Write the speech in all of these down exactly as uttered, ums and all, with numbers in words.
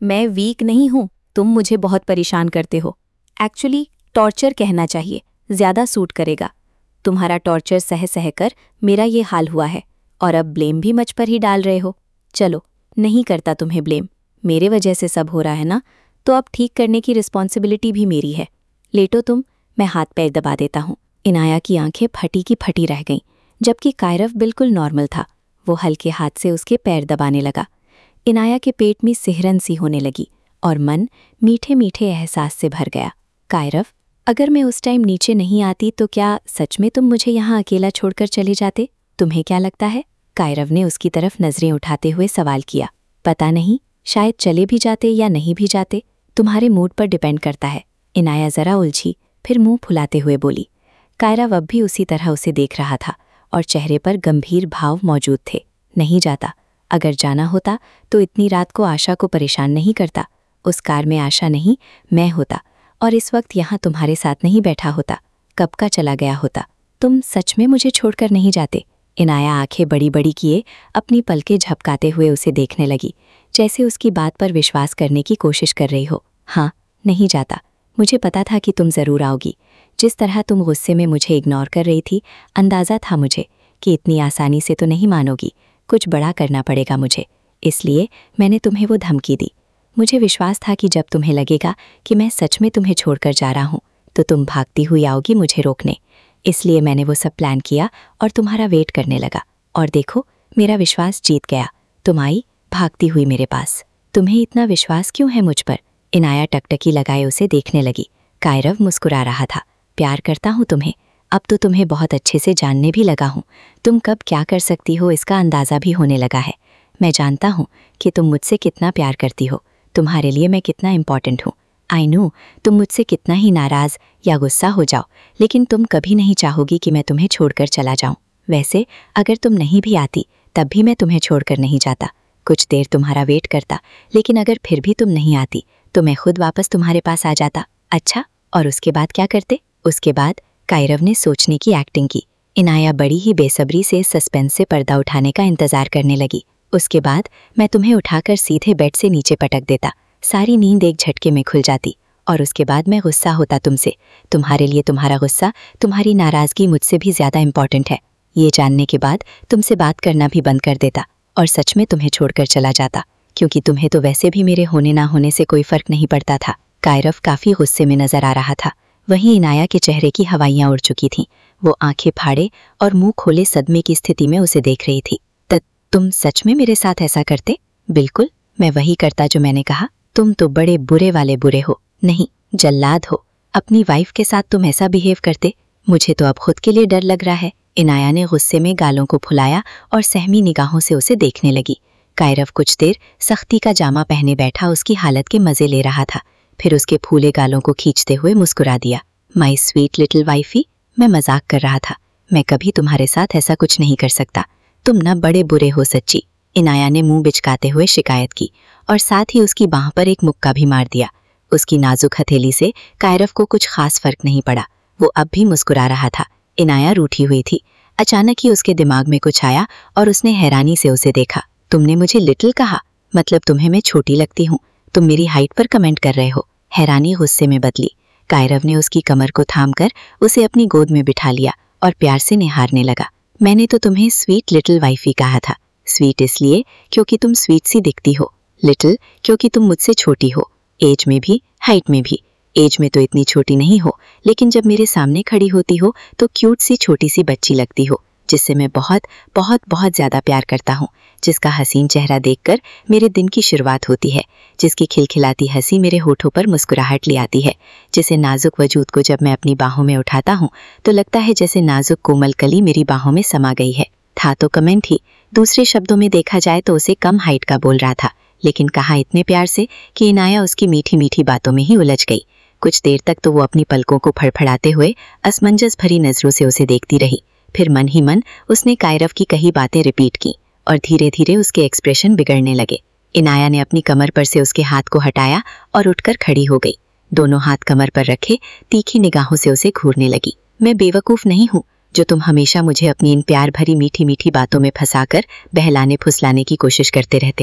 मैं वीक नहीं हूँ, तुम मुझे बहुत परेशान करते हो। एक्चुअली टॉर्चर कहना चाहिए, ज्यादा सूट करेगा। तुम्हारा टॉर्चर सह सह कर मेरा ये हाल हुआ है और अब ब्लेम भी मुझ पर ही डाल रहे हो। चलो, नहीं करता तुम्हें ब्लेम, मेरे वजह से सब हो रहा है ना, तो अब ठीक करने की रिस्पॉन्सिबिलिटी भी मेरी है। लेटो तुम, मैं हाथ पैर दबा देता हूँ। इनाया की आंखें फटी की फटी रह गईं, जबकि कायरव बिल्कुल नॉर्मल था। वो हल्के हाथ से उसके पैर दबाने लगा। इनाया के पेट में सिहरन सी होने लगी और मन मीठे मीठे एहसास से भर गया। कायरव, अगर मैं उस टाइम नीचे नहीं आती तो क्या सच में तुम मुझे यहाँ अकेला छोड़कर चले जाते? तुम्हें क्या लगता है? कायरव ने उसकी तरफ नजरें उठाते हुए सवाल किया। पता नहीं, शायद चले भी जाते या नहीं भी जाते, तुम्हारे मूड पर डिपेंड करता है। इनाया जरा उलझी, फिर मुंह फुलाते हुए बोली। कायरव अब भी उसी तरह उसे देख रहा था और चेहरे पर गंभीर भाव मौजूद थे। नहीं जाता। अगर जाना होता तो इतनी रात को आशा को परेशान नहीं करता। उस कार में आशा नहीं, मैं होता, और इस वक्त यहाँ तुम्हारे साथ नहीं बैठा होता। कब का चला गया होता। तुम सच में मुझे छोड़कर नहीं जाते? इनाया आंखें बड़ी बड़ी किए अपनी पलकें झपकाते हुए उसे देखने लगी, जैसे उसकी बात पर विश्वास करने की कोशिश कर रही हो। हाँ, नहीं जाता। मुझे पता था कि तुम ज़रूर आओगी। जिस तरह तुम गुस्से में मुझे इग्नोर कर रही थी, अंदाज़ा था मुझे कि इतनी आसानी से तो नहीं मानोगी, कुछ बड़ा करना पड़ेगा मुझे। इसलिए मैंने तुम्हें वो धमकी दी। मुझे विश्वास था कि जब तुम्हें लगेगा कि मैं सच में तुम्हें छोड़कर जा रहा हूँ तो तुम भागती हुई आओगी मुझे रोकने। इसलिए मैंने वो सब प्लान किया और तुम्हारा वेट करने लगा। और देखो, मेरा विश्वास जीत गया। तुम आई भागती हुई मेरे पास। तुम्हें इतना विश्वास क्यों है मुझ पर? इनाया टकटकी लगाए उसे देखने लगी। कायरव मुस्कुरा रहा था। प्यार करता हूँ तुम्हें। अब तो तुम्हें बहुत अच्छे से जानने भी लगा हूँ। तुम कब क्या कर सकती हो इसका अंदाज़ा भी होने लगा है। मैं जानता हूँ कि तुम मुझसे कितना प्यार करती हो, तुम्हारे लिए मैं कितना इम्पॉर्टेंट हूँ। आई नो तुम मुझसे कितना ही नाराज़ या गुस्सा हो जाओ, लेकिन तुम कभी नहीं चाहोगी कि मैं तुम्हें छोड़कर चला जाऊँ। वैसे अगर तुम नहीं भी आती तब भी मैं तुम्हें छोड़कर नहीं जाता। कुछ देर तुम्हारा वेट करता, लेकिन अगर फिर भी तुम नहीं आती तो मैं खुद वापस तुम्हारे पास आ जाता। अच्छा, और उसके बाद क्या करते? उसके बाद कायरव ने सोचने की एक्टिंग की। इनाया बड़ी ही बेसब्री से सस्पेंस से पर्दा उठाने का इंतजार करने लगी। उसके बाद मैं तुम्हें उठाकर सीधे बेड से नीचे पटक देता, सारी नींद एक झटके में खुल जाती, और उसके बाद मैं गुस्सा होता तुमसे। तुम्हारे लिए तुम्हारा गुस्सा, तुम्हारी नाराज़गी मुझसे भी ज़्यादा इम्पॉर्टेंट है। ये जानने के बाद तुमसे बात करना भी बंद कर देता और सच में तुम्हें छोड़कर चला जाता, क्योंकि तुम्हें तो वैसे भी मेरे होने ना होने से कोई फ़र्क नहीं पड़ता था। कायरव काफ़ी गुस्से में नज़र आ रहा था। वहीं इनाया के चेहरे की हवाइयाँ उड़ चुकी थीं। वो आंखें फाड़े और मुंह खोले सदमे की स्थिति में उसे देख रही थी। तुम सच में मेरे साथ ऐसा करते? बिल्कुल, मैं वही करता जो मैंने कहा। तुम तो बड़े बुरे वाले बुरे हो, नहीं जल्लाद हो। अपनी वाइफ के साथ तुम ऐसा बिहेव करते? मुझे तो अब खुद के लिए डर लग रहा है। इनाया ने गुस्से में गालों को फुलाया और सहमी निगाहों से उसे देखने लगी। कायरव कुछ देर सख्ती का जामा पहने बैठा उसकी हालत के मजे ले रहा था, फिर उसके फूले गालों को खींचते हुए मुस्कुरा दिया। माई स्वीट लिटिल वाइफी, मैं मजाक कर रहा था। मैं कभी तुम्हारे साथ ऐसा कुछ नहीं कर सकता। तुम ना बड़े बुरे हो सच्ची। इनाया ने मुंह बिचकाते हुए शिकायत की और साथ ही उसकी बाह पर एक मुक्का भी मार दिया। उसकी नाजुक हथेली से कायरव को कुछ खास फर्क नहीं पड़ा। वो अब भी मुस्कुरा रहा था। इनाया रूठी हुई थी। अचानक ही उसके दिमाग में कुछ आया और उसने हैरानी से उसे देखा। तुमने मुझे लिटिल कहा? मतलब तुम्हें मैं छोटी लगती हूँ? तुम मेरी हाइट पर कमेंट कर रहे हो? हैरानी गुस्से में बदली। कायरव ने उसकी कमर को थामकर उसे अपनी गोद में बिठा लिया और प्यार से निहारने लगा। मैंने तो तुम्हें स्वीट लिटिल वाइफी कहा था। स्वीट इसलिए क्योंकि तुम स्वीट सी दिखती हो, लिटिल क्योंकि तुम मुझसे छोटी हो, एज में भी हाइट में भी। एज में तो इतनी छोटी नहीं हो, लेकिन जब मेरे सामने खड़ी होती हो तो क्यूट सी छोटी सी बच्ची लगती हो, जिससे मैं बहुत बहुत बहुत ज़्यादा प्यार करता हूँ, जिसका हसीन चेहरा देखकर मेरे दिन की शुरुआत होती है, जिसकी खिलखिलाती हंसी मेरे होठों पर मुस्कुराहट ले आती है, जिसे नाजुक वजूद को जब मैं अपनी बाहों में उठाता हूँ तो लगता है जैसे नाजुक कोमल कली मेरी बाहों में समा गई है। था तो कमेंट ही, दूसरे शब्दों में देखा जाए तो उसे कम हाइट का बोल रहा था, लेकिन कहा इतने प्यार से कि इनाया उसकी मीठी मीठी बातों में ही उलझ गई। कुछ देर तक तो वो अपनी पलकों को फड़फड़ाते हुए असमंजस भरी नजरों से उसे देखती रही। फिर मन ही मन उसने कायरव की कही बातें रिपीट की और धीरे धीरे उसके एक्सप्रेशन बिगड़ने लगे। इनाया ने अपनी कमर पर से उसके हाथ को हटाया और उठकर खड़ी हो गई। दोनों हाथ कमर पर रखे तीखी निगाहों से उसे घूरने लगी। मैं बेवकूफ़ नहीं हूँ जो तुम हमेशा मुझे अपनी इन प्यार भरी मीठी मीठी बातों में फंसाकर बहलाने फुसलाने की कोशिश करते रहते हो।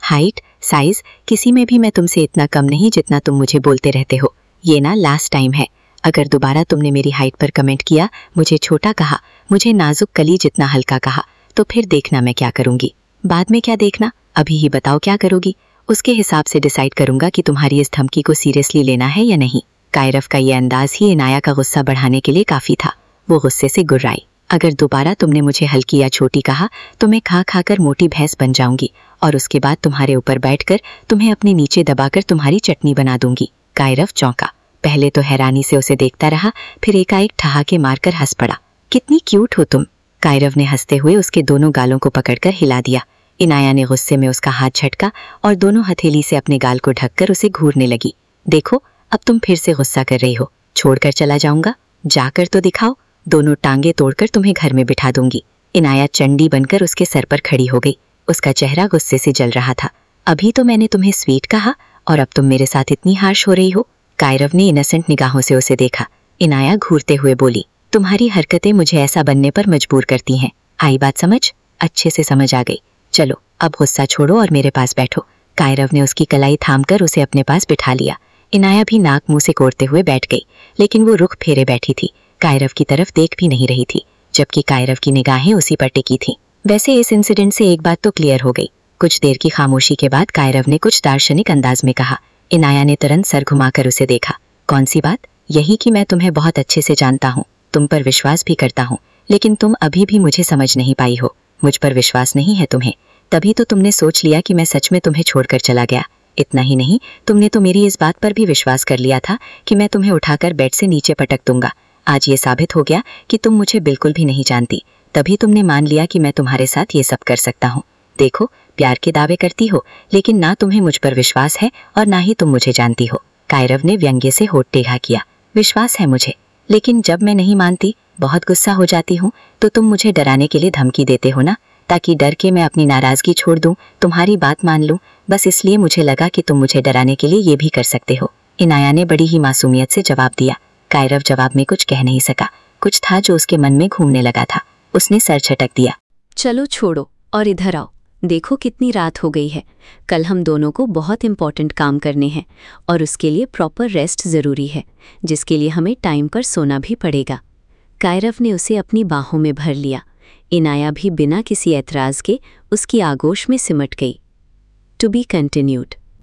हाइट, साइज, किसी में भी मैं तुमसे इतना कम नहीं जितना तुम मुझे बोलते रहते हो। ये ना लास्ट टाइम है। अगर दोबारा तुमने मेरी हाइट पर कमेंट किया, मुझे छोटा कहा, मुझे नाजुक कली जितना हल्का कहा, तो फिर देखना मैं क्या करूंगी। बाद में क्या देखना, अभी ही बताओ क्या करोगी। उसके हिसाब से डिसाइड करूंगा कि तुम्हारी इस धमकी को सीरियसली लेना है या नहीं। कायरव का ये अंदाज ही इनाया का गुस्सा बढ़ाने के लिए काफी था। वो गुस्से से गुर्राई। अगर दोबारा तुमने मुझे हल्की या छोटी कहा तो मैं खा खाकर मोटी भैंस बन जाऊंगी और उसके बाद तुम्हारे ऊपर बैठकर तुम्हें अपने नीचे दबाकर तुम्हारी चटनी बना दूंगी। कायरव चौंका। पहले तो हैरानी से उसे देखता रहा, फिर एकाएक ठहाके मारकर हंस पड़ा। कितनी क्यूट हो तुम। कायरव ने हंसते हुए उसके दोनों गालों को पकड़कर हिला दिया। इनाया ने गुस्से में उसका हाथ झटका और दोनों हथेली से अपने गाल को ढककर उसे घूरने लगी। देखो, अब तुम फिर से गुस्सा कर रही हो। छोड़कर चला जाऊंगा? जाकर तो दिखाओ, दोनों टांगे तोड़कर तुम्हें घर में बिठा दूंगी। इनाया चंडी बनकर उसके सर पर खड़ी हो गई। उसका चेहरा गुस्से से जल रहा था। अभी तो मैंने तुम्हें स्वीट कहा और अब तुम मेरे साथ इतनी हार्श हो रही हो। कायरव ने इनोसेंट निगाहों से उसे देखा। इनाया घूरते हुए बोली, तुम्हारी हरकतें मुझे ऐसा बनने पर मजबूर करती हैं। आई बात समझ? अच्छे से समझ आ गई। चलो अब गुस्सा छोड़ो और मेरे पास बैठो। कायरव ने उसकी कलाई थामकर उसे अपने पास बिठा लिया। इनाया भी नाक मुंह से कोड़ते हुए बैठ गई, लेकिन वो रुख फेरे बैठी थी। कायरव की तरफ देख भी नहीं रही थी, जबकि कायरव की निगाहें उसी पर टिकी थीं। वैसे इस इंसिडेंट से एक बात तो क्लियर हो गई। कुछ देर की खामोशी के बाद कायरव ने कुछ दार्शनिक अंदाज में कहा। इनाया ने तुरंत सर घुमाकर उसे देखा। कौन सी बात? यही कि मैं तुम्हें बहुत अच्छे से जानता हूँ, तुम पर विश्वास भी करता हूँ, लेकिन तुम अभी भी मुझे समझ नहीं पाई हो। मुझ पर विश्वास नहीं है तुम्हें, तभी तो तुमने सोच लिया कि मैं सच में तुम्हें छोड़कर चला गया। इतना ही नहीं, तुमने तो मेरी इस बात पर भी विश्वास कर लिया था कि मैं तुम्हें उठाकर बेड से नीचे पटक दूंगा। आज ये साबित हो गया कि तुम मुझे बिल्कुल भी नहीं जानती, तभी तुमने मान लिया कि मैं तुम्हारे साथ ये सब कर सकता हूँ। देखो, प्यार के दावे करती हो, लेकिन ना तुम्हें मुझ पर विश्वास है और ना ही तुम मुझे जानती हो। कायरव ने व्यंग्य से होठ टेढ़ा किया। विश्वास है मुझे, लेकिन जब मैं नहीं मानती, बहुत गुस्सा हो जाती हूँ, तो तुम मुझे डराने के लिए धमकी देते हो ना, ताकि डर के मैं अपनी नाराजगी छोड़ दूं, तुम्हारी बात मान लूं। बस इसलिए मुझे लगा कि तुम मुझे डराने के लिए ये भी कर सकते हो। इनाया ने बड़ी ही मासूमियत से जवाब दिया। कायरव जवाब में कुछ कह नहीं सका। कुछ था जो उसके मन में घूमने लगा था। उसने सर झटक दिया। चलो छोड़ो और इधर आओ। देखो कितनी रात हो गई है। कल हम दोनों को बहुत इंपॉर्टेंट काम करने हैं और उसके लिए प्रॉपर रेस्ट ज़रूरी है, जिसके लिए हमें टाइम पर सोना भी पड़ेगा। कायरव ने उसे अपनी बाहों में भर लिया। इनाया भी बिना किसी ऐतराज़ के उसकी आगोश में सिमट गई। To be continued.